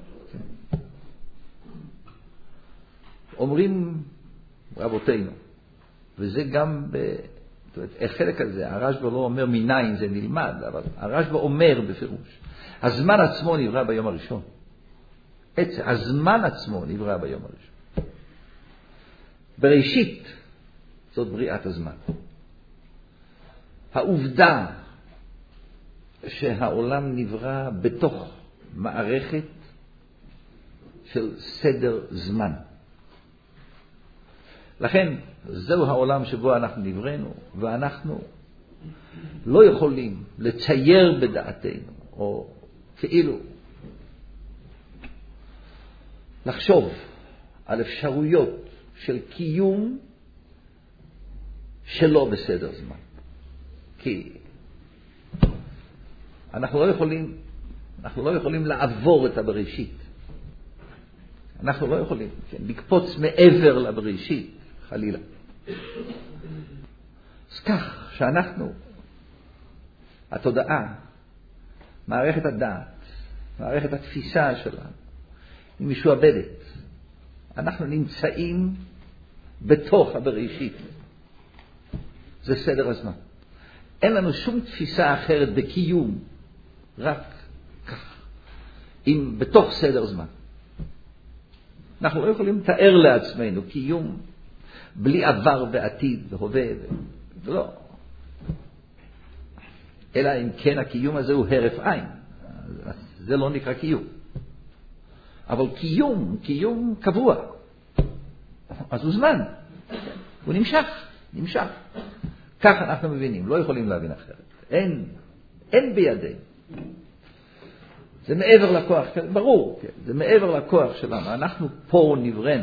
אומרים רבותינו, וזה גם החלק הזה, הרשב"א לא אומר מניין זה נלמד, אבל הרשב"א אומר בפירוש, הזמן עצמו נברא ביום הראשון. הזמן עצמו נברא ביום הראשון. בראשית זאת בריאת הזמן. העובדה שהעולם נברא בתוך מערכת של סדר זמן. לכן זהו העולם שבו אנחנו נבראנו, ואנחנו לא יכולים לצייר בדעתנו, או כאילו לחשוב על אפשרויות של קיום שלא בסדר זמן. כי אנחנו לא יכולים לעבור את הבראשית. אנחנו לא יכולים, כן, לקפוץ מעבר לבראשית, חלילה. אז כך שאנחנו, התודעה, מערכת הדעת, מערכת התפיסה שלנו, היא משועבדת. אנחנו נמצאים בתוך הבראשית. זה סדר הזמן. אין לנו שום תפיסה אחרת בקיום, רק כך, בתוך סדר זמן. אנחנו לא יכולים לתאר לעצמנו קיום בלי עבר ועתיד והווה, לא. אלא אם כן הקיום הזה הוא הרף עין. זה לא נקרא קיום. אבל קיום קבוע. אז הוא זמן. הוא נמשך. כך אנחנו מבינים, לא יכולים להבין אחרת. אין בידינו. זה מעבר לכוח, ברור, זה מעבר לכוח שלנו. אנחנו פה נבראנו.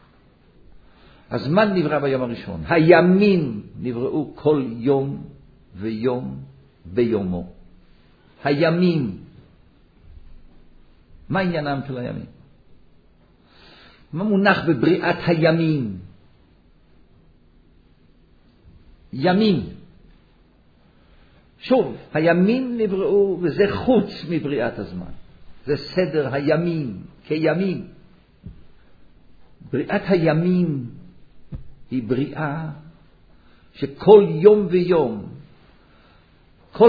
הזמן נברא ביום הראשון. הימים נבראו כל יום ויום ביומו. הימים. מה עניינם של הימים? מה מונח בבריאת הימים? ימים. שוב, הימים נבראו, וזה חוץ מבריאת הזמן. זה סדר הימים, כימים. בריאת הימים היא בריאה שכל יום ויום, כל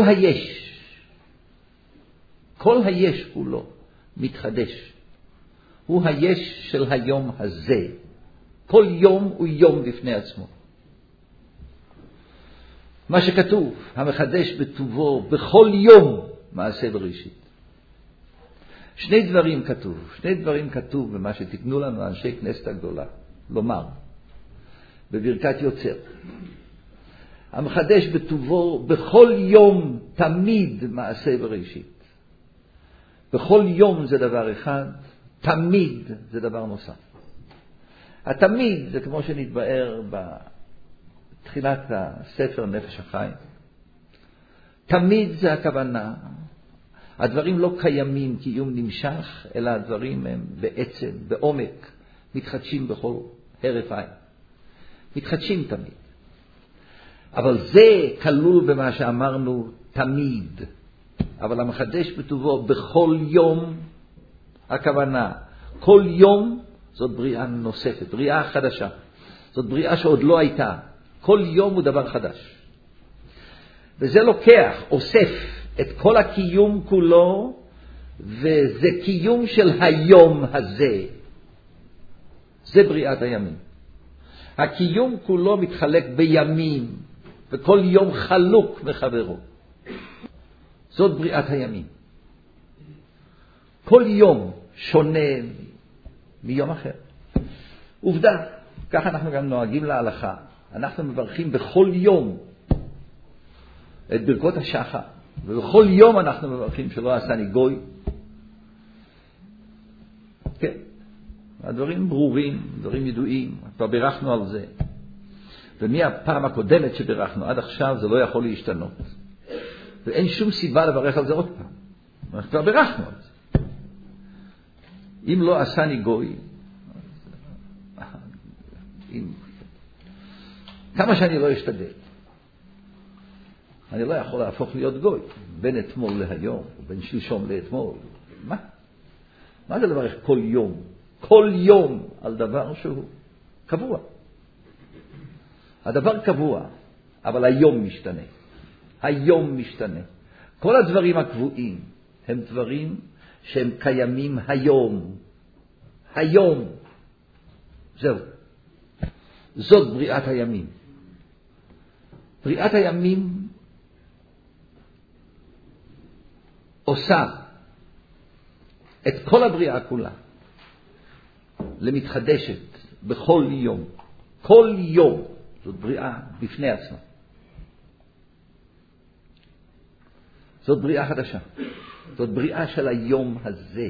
היש כולו מתחדש. הוא היש של היום הזה. כל יום הוא יום בפני עצמו. מה שכתוב, המחדש בטובו בכל יום מעשה בראשית. שני דברים כתוב במה שתקנו לנו אנשי כנסת הגדולה לומר בברכת יוצר. המחדש בטובו בכל יום תמיד מעשה בראשית. בכל יום זה דבר אחד, תמיד זה דבר נוסף. התמיד זה כמו שנתבאר בתחילת הספר נפש החיים. תמיד זה הכוונה, הדברים לא קיימים קיום נמשך, אלא הדברים הם בעצם, בעומק, מתחדשים בכל הרף עין. מתחדשים תמיד. אבל זה כלול במה שאמרנו תמיד. אבל המחדש בטובו בכל יום, הכוונה, כל יום זאת בריאה נוספת, בריאה חדשה. זאת בריאה שעוד לא הייתה. כל יום הוא דבר חדש. וזה לוקח, אוסף את כל הקיום כולו, וזה קיום של היום הזה. זה בריאת הימים. הקיום כולו מתחלק בימים, וכל יום חלוק מחברו. זאת בריאת הימים. כל יום שונה מיום אחר. עובדה, כך אנחנו גם נוהגים להלכה. אנחנו מברכים בכל יום את ברכות השחר, ובכל יום אנחנו מברכים שלא עשני גוי. כן, הדברים ברורים, דברים ידועים, כבר בירכנו על זה. ומהפעם הקודמת שבירכנו עד עכשיו זה לא יכול להשתנות. ואין שום סיבה לברך על זה עוד פעם. אנחנו כבר בירכנו על זה. אם לא עשני גוי, כמה שאני לא אשתדל, אני לא יכול להפוך להיות גוי, בין אתמול להיום, בין שלשום לאתמול. מה זה לברך כל יום? כל יום על דבר שהוא קבוע. הדבר קבוע, אבל היום משתנה. היום משתנה. כל הדברים הקבועים הם דברים שהם קיימים היום. היום. זהו. זאת בריאת הימים. בריאת הימים עושה את כל הבריאה כולה למתחדשת בכל יום. כל יום זאת בריאה בפני עצמה. זאת בריאה חדשה. זאת בריאה של היום הזה.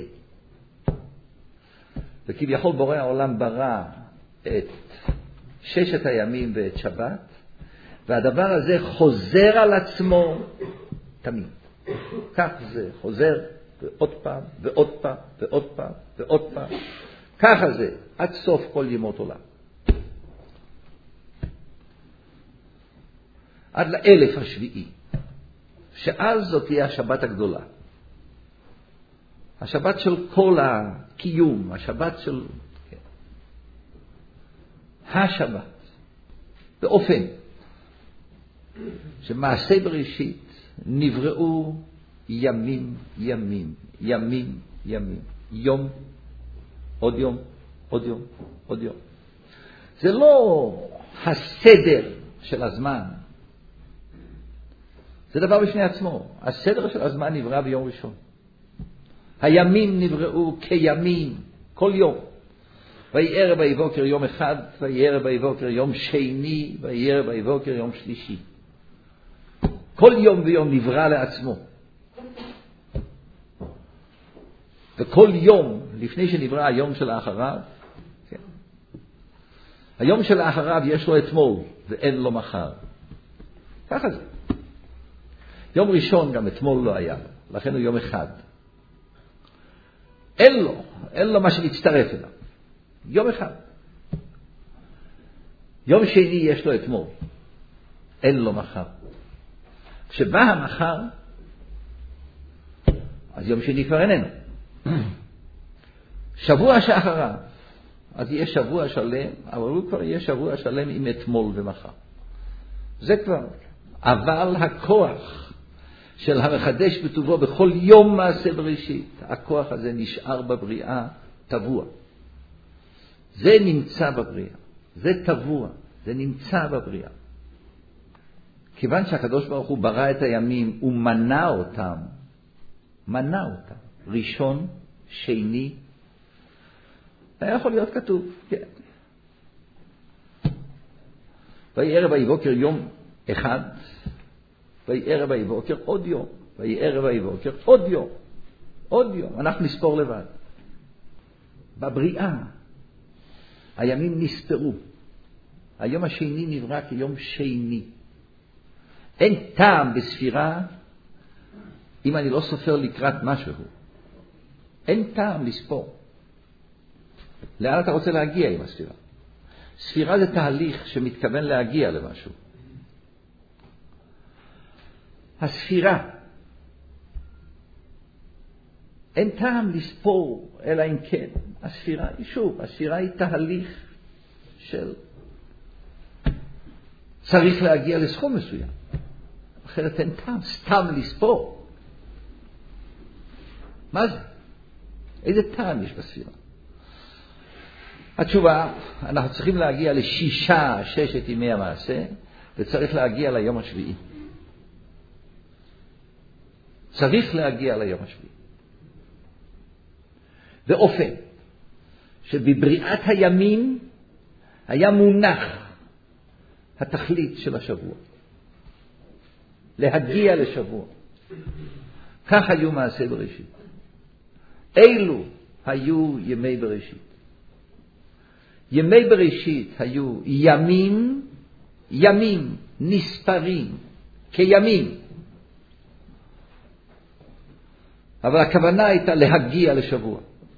וכביכול בורא העולם ברא את ששת הימים ואת שבת, והדבר הזה חוזר על עצמו תמיד. כך זה חוזר ועוד פעם ועוד פעם ועוד פעם ועוד פעם. ככה זה עד סוף כל ימות עולם. עד לאלף השביעי. שאז זאת תהיה השבת הגדולה. השבת של כל הקיום, השבת של... השבת. באופן שמעשה בראשית נבראו ימים, ימים, ימים, ימים. יום, עוד יום, עוד יום, עוד יום. זה לא הסדר של הזמן. זה דבר בשני עצמו. הסדר של הזמן נברא ביום ראשון. הימים נבראו כימים, כל יום. ויהי ערב ויהי בוקר יום אחד, ויהי ערב ויהי בוקר יום שני, ויהי ערב ויהי בוקר יום שלישי. כל יום ויום נברא לעצמו. וכל יום, לפני שנברא היום של האחריו, כן. היום של האחריו יש לו אתמול, ואין לו מחר. ככה זה. יום ראשון גם אתמול לא היה, לכן הוא יום אחד. אין לו מה שמצטרף אליו. יום אחד. יום שני יש לו אתמול, אין לו מחר. כשבא המחר, אז יום שני כבר איננו. שבוע שאחריו, אז יהיה שבוע שלם, אבל הוא כבר יהיה שבוע שלם עם אתמול ומחר. זה כבר. אבל הכוח של המחדש בטובו בכל יום מעשה בראשית, הכוח הזה נשאר בבריאה טבוע. זה נמצא בבריאה. זה טבוע. זה נמצא בבריאה. כיוון שהקדוש ברוך הוא ברא את הימים, הוא מנע אותם. מנע אותם. ראשון, שני. היה יכול להיות כתוב. כן. ויהי ערב ויהי בוקר יום אחד. ויהי ערב ויהי בוקר עוד יום. ויהי ערב ויהי בוקר עוד יום. עוד יום. אנחנו נספור לבד. בבריאה. הימים נספרו. היום השני נברא כיום שני. אין טעם בספירה אם אני לא סופר לקראת משהו, אין טעם לספור. לאן אתה רוצה להגיע עם הספירה? ספירה זה תהליך שמתכוון להגיע למשהו. הספירה, אין טעם לספור, אלא אם כן. הספירה היא שוב, הספירה היא תהליך של צריך להגיע לסכום מסוים. אחרת אין טעם סתם לספור. מה זה? איזה טעם יש בספירה? התשובה, אנחנו צריכים להגיע ששת ימי המעשה, וצריך להגיע ליום השביעי. צריך להגיע ליום השביעי. באופן שבבריאת הימים היה מונח התכלית של השבוע. להגיע לשבוע. כך היו מעשה בראשית. אילו היו ימי בראשית. ימי בראשית היו ימים נספרים כימים. אבל הכוונה הייתה להגיע לשבוע.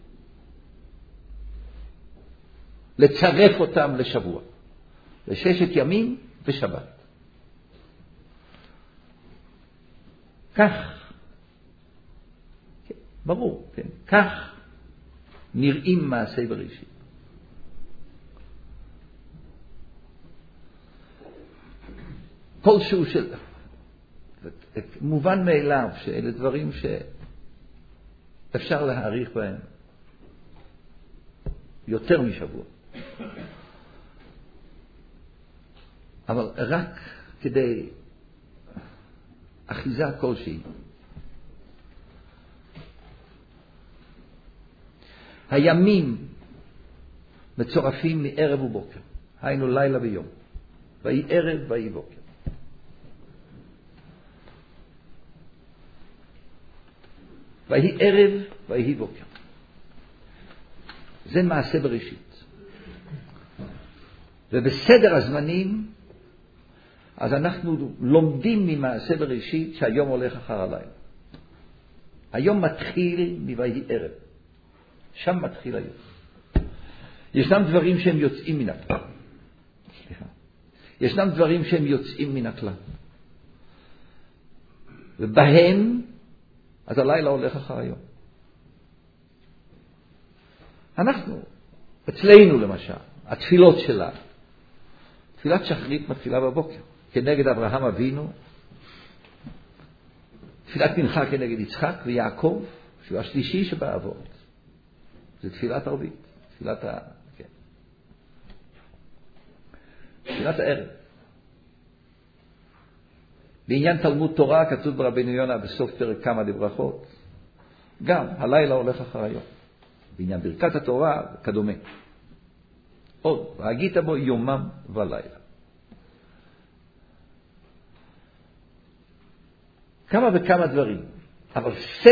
לצרף אותם לשבוע. לששת ימים ושבת. כך, כן, ברור, כן, כך נראים מעשי בראשית. כלשהו של... מובן מאליו שאלה דברים שאפשר להעריך בהם יותר משבוע. אבל רק כדי אחיזה כלשהי. הימים מצורפים מערב ובוקר. היינו לילה ויום. ויהי ערב ויהי בוקר. ויהי ערב ויהי בוקר. זה מעשה בראשית. ובסדר הזמנים, אז אנחנו לומדים ממעשה בראשית שהיום הולך אחר הלילה. היום מתחיל מויהי ערב. שם מתחיל היום. ישנם דברים שהם יוצאים מן הכלל. ישנם דברים שהם יוצאים מן הכלל. ובהם, אז הלילה הולך אחר היום. אנחנו, אצלנו למשל, התפילות שלנו, תפילת שחרית מתחילה בבוקר, כנגד אברהם אבינו, תפילת מנחה כנגד יצחק ויעקב, שהוא השלישי שבאבות. זה תפילת ערבית, תפילת הערב. בעניין תלמוד תורה כתוב ברבנו יונה בסוף פרק כמה דברכות, גם הלילה הולך אחר היום. בעניין ברכת התורה כדומה. עוד, והגית בו יומם ולילה. כמה וכמה דברים, אבל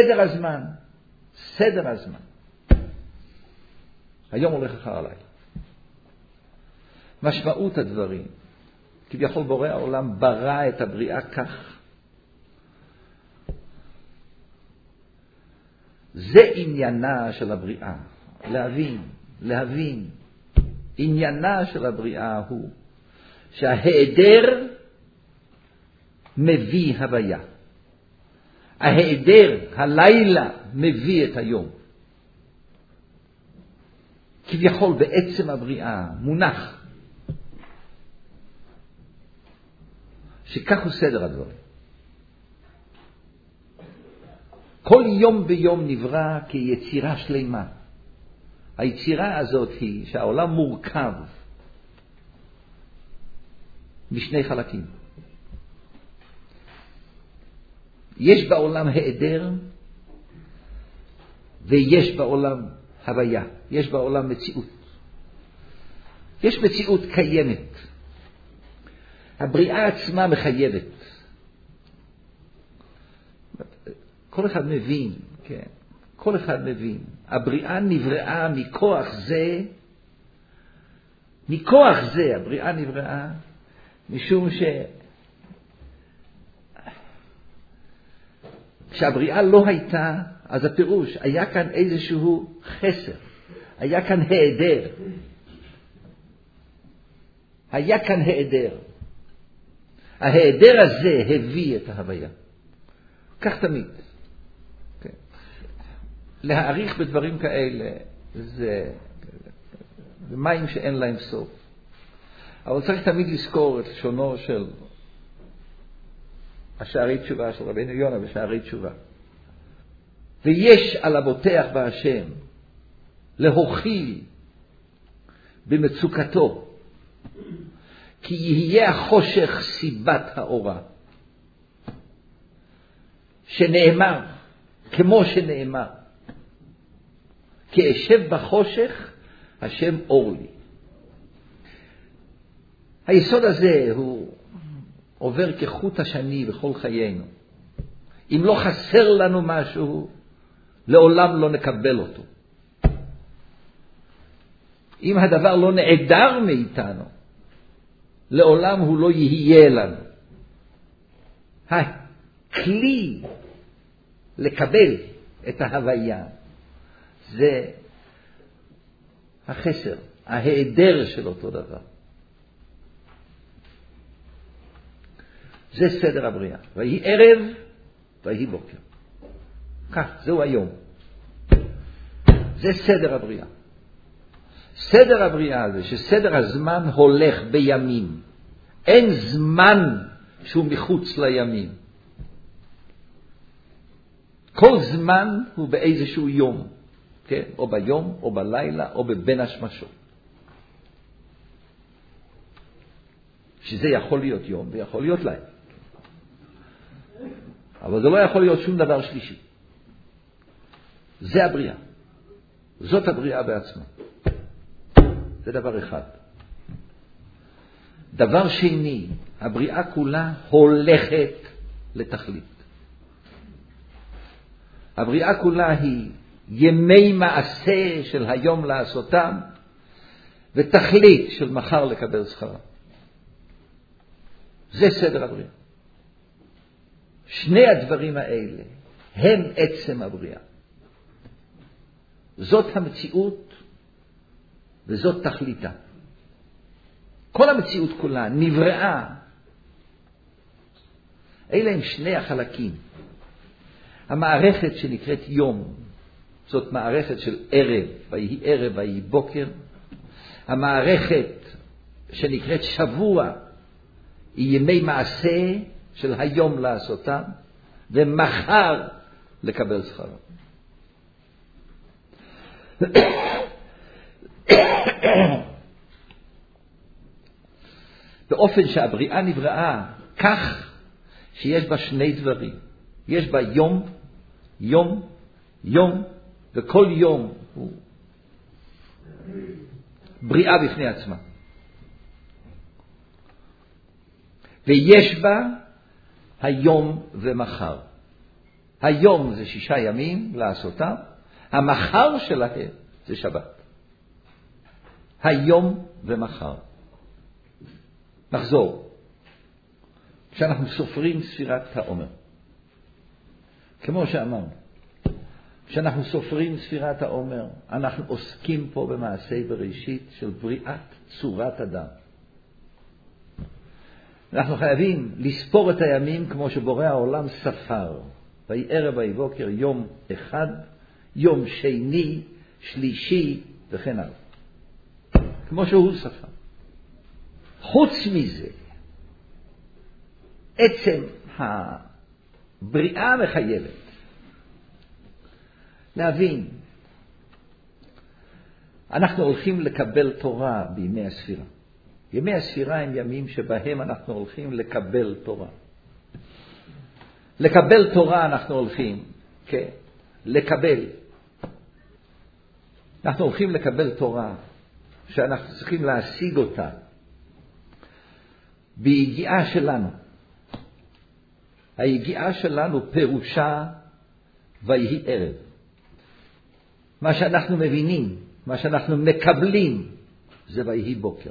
סדר הזמן. היום הולך אחר הלילה. משמעות הדברים, כביכול בורא העולם ברא את הבריאה כך. זה עניינה של הבריאה. להבין. עניינה של הבריאה הוא שההיעדר מביא הוויה. ההיעדר, הלילה, מביא את היום. כביכול בעצם הבריאה מונח שכך הוא סדר הדברים. כל יום ביום נברא כיצירה שלמה. היצירה הזאת היא שהעולם מורכב משני חלקים. יש בעולם היעדר ויש בעולם הוויה. יש בעולם מציאות. יש מציאות קיימת. הבריאה עצמה מחייבת. כל אחד מבין, כן. כל אחד מבין. הבריאה נבראה מכוח זה הבריאה נבראה, משום כשהבריאה לא הייתה, אז הפירוש, היה כאן איזשהו חסר, היה כאן היעדר. היה כאן היעדר. ההיעדר הזה הביא את ההוויה. כך תמיד. כן. להעריך בדברים כאלה זה מים שאין להם סוף. אבל צריך תמיד לזכור את שונו של השערי תשובה של רבינו יונה בשערי תשובה. ויש על הבוטח בהשם להוכיל במצוקתו, כי יהיה החושך סיבת האורה. שנאמר, כמו שנאמר, כי אשב בחושך, השם אור לי. היסוד הזה הוא עובר כחוט השני בכל חיינו. אם לא חסר לנו משהו, לעולם לא נקבל אותו. אם הדבר לא נעדר מאיתנו, לעולם הוא לא יהיה לנו. הכלי לקבל את ההוויה זה החסר, ההיעדר של אותו דבר. זה סדר הבריאה. ויהי ערב, ויהי בוקר. כך, זהו היום. זה סדר הבריאה. סדר הבריאה זה שסדר הזמן הולך בימים. אין זמן שהוא מחוץ לימים. כל זמן הוא באיזשהו יום. כן? או ביום, או בלילה, או בבין השמשות. שזה יכול להיות יום ויכול להיות לילה. אבל זה לא יכול להיות שום דבר שלישי. זה הבריאה. זאת הבריאה בעצמה. זה דבר אחד. דבר שני, הבריאה כולה הולכת לתכלית. הבריאה כולה היא ימי מעשה של היום לעשותם, ותכלית של מחר לקבל שכרה. זה סדר הבריאה. שני הדברים האלה הם עצם הבריאה. זאת המציאות וזאת תכליתה. כל המציאות כולה נבראה. אלה הם שני החלקים. המערכת שנקראת יום, זאת מערכת של ערב, ויהי ערב ויהי בוקר. המערכת שנקראת שבוע, היא ימי מעשה של היום לעשותם, ומחר לקבל שכרם. באופן שהבריאה נבראה כך שיש בה שני דברים. יש בה יום, יום, יום, וכל יום הוא בריאה בפני עצמה. ויש בה היום ומחר. היום זה 6 ימים לעשותם, המחר שלהם זה שבת. היום ומחר. נחזור. כשאנחנו סופרים ספירת העומר, כמו שאמרנו, כשאנחנו סופרים ספירת העומר, אנחנו עוסקים פה במעשה בראשית של בריאת צורת אדם. אנחנו חייבים לספור את הימים כמו שבורא העולם ספר. ויהי ערב ויהי בוקר, יום אחד, יום שני, שלישי וכן הלאה. כמו שהוא ספר. חוץ מזה, עצם הבריאה מחייבת להבין, אנחנו הולכים לקבל תורה בימי הספירה. ימי הספירה הם ימים שבהם אנחנו הולכים לקבל תורה. לקבל תורה אנחנו הולכים, כן, לקבל. אנחנו הולכים לקבל תורה שאנחנו צריכים להשיג אותה ביגיעה שלנו. היגיעה שלנו פירושה ויהי ערב. מה שאנחנו מבינים, מה שאנחנו מקבלים, זה ויהי בוקר.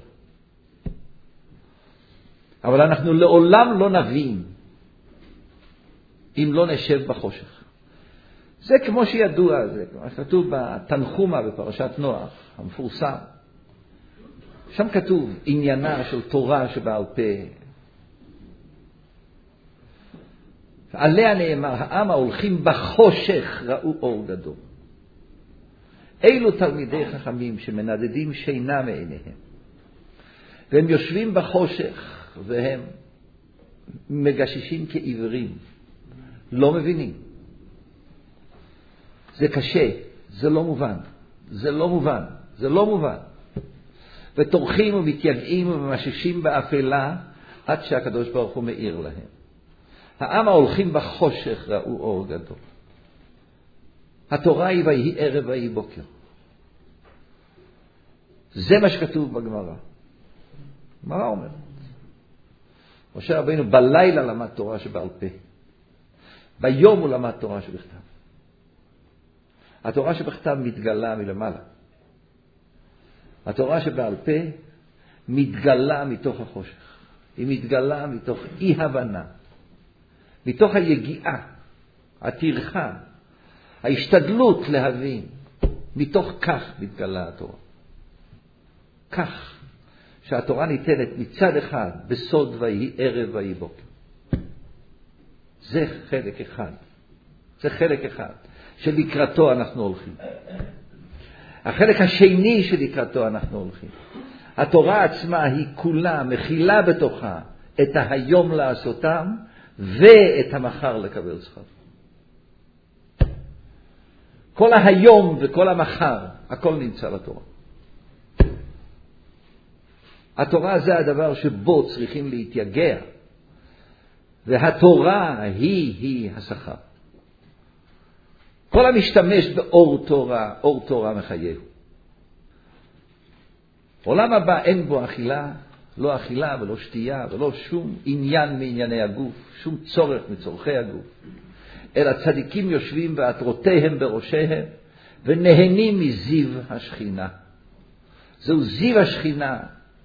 אבל אנחנו לעולם לא נבין אם לא נשב בחושך. זה כמו שידוע, זה כמו כתוב בתנחומה בפרשת נוח, המפורסם. שם כתוב עניינה של תורה שבעל פה. עליה נאמר, העם ההולכים בחושך ראו אור גדול. אילו תלמידי חכמים שמנדדים שינה מעיניהם, והם יושבים בחושך והם מגששים כעיוורים, לא מבינים. זה קשה, זה לא מובן, זה לא מובן, זה לא מובן. וטורחים ומתייגעים וממששים באפלה עד שהקדוש ברוך הוא מאיר להם. העם ההולכים בחושך ראו אור גדול. התורה היא ויהי ערב ויהי בוקר. זה מה שכתוב בגמרא. הגמרא אומרת. משה רבינו בלילה למד תורה שבעל פה. ביום הוא למד תורה שבכתב. התורה שבכתב מתגלה מלמעלה. התורה שבעל פה מתגלה מתוך החושך. היא מתגלה מתוך אי הבנה. מתוך היגיעה, התרחה, ההשתדלות להבין. מתוך כך מתגלה התורה. כך שהתורה ניתנת מצד אחד בסוד ויהי ערב ויהי בוקר. זה חלק אחד. זה חלק אחד שלקראתו אנחנו הולכים. החלק השני שלקראתו אנחנו הולכים. התורה עצמה היא כולה מכילה בתוכה את היום לעשותם ואת המחר לקבל שכר. כל היום וכל המחר, הכל נמצא לתורה. התורה זה הדבר שבו צריכים להתייגע, והתורה היא השכר. כל המשתמש באור תורה, אור תורה מחייהו. עולם הבא אין בו אכילה, לא אכילה ולא שתייה ולא שום עניין מענייני הגוף, שום צורך מצורכי הגוף. אלא צדיקים יושבים ועטרותיהם בראשיהם ונהנים מזיו השכינה. זהו זיו השכינה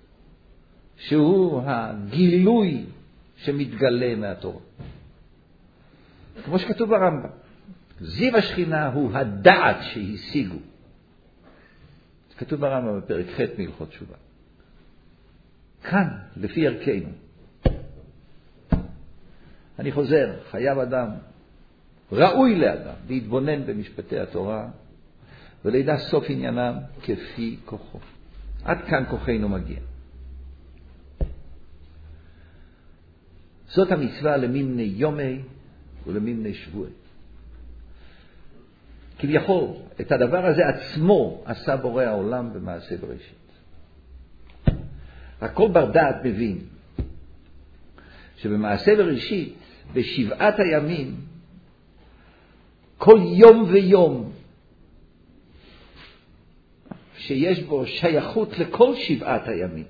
שהוא הגילוי שמתגלה מהתורה. כמו שכתוב ברמב"ם, זיו השכינה הוא הדעת שהשיגו. כתוב ברמב"ם בפרק ח' מהלכות תשובה. כאן, לפי ערכנו. אני חוזר, חייב אדם, ראוי לאדם, להתבונן במשפטי התורה, ולידע סוף עניינם כפי כוחו. עד כאן כוחנו מגיע. זאת המצווה למימני יומי ולמימני שבועי. כביכול, את הדבר הזה עצמו עשה בורא העולם במעשה בראשית. רק כל בר דעת מבין שבמעשה בראשית, בשבעת הימים, כל יום ויום שיש בו שייכות לכל שבעת הימים.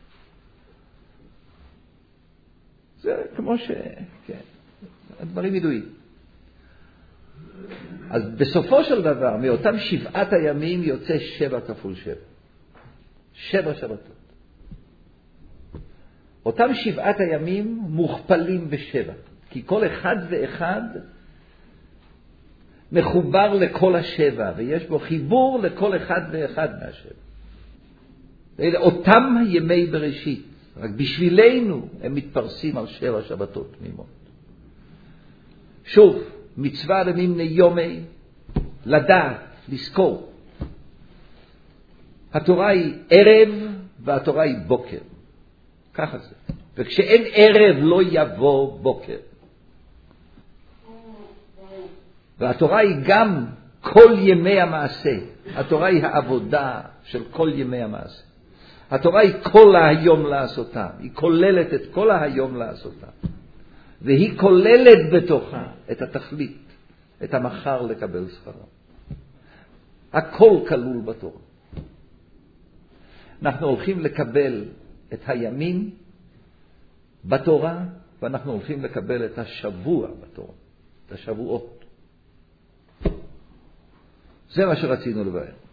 זה כמו כן, הדברים ידועים. אז בסופו של דבר, מאותם שבעת הימים יוצא 7 כפול 7. 7 שבתות. אותם 7 הימים מוכפלים ב7. כי כל אחד ואחד מחובר לכל 7, ויש בו חיבור לכל אחד ואחד מה7. ואלה אותם ימי בראשית. רק בשבילנו הם מתפרסים על 7 שבתות תמימות. שוב, מצווה למימני יומי, לדעת, לזכור. התורה היא ערב והתורה היא בוקר. ככה זה. וכשאין ערב לא יבוא בוקר. והתורה היא גם כל ימי המעשה. התורה היא העבודה של כל ימי המעשה. התורה היא כל היום לעשותם. היא כוללת את כל היום לעשותם. והיא כוללת בתוכה את התכלית, את המחר לקבל שכרה. הכל כלול בתורה. אנחנו הולכים לקבל את הימים בתורה, ואנחנו הולכים לקבל את השבוע בתורה, את השבועות. זה מה שרצינו לבאר.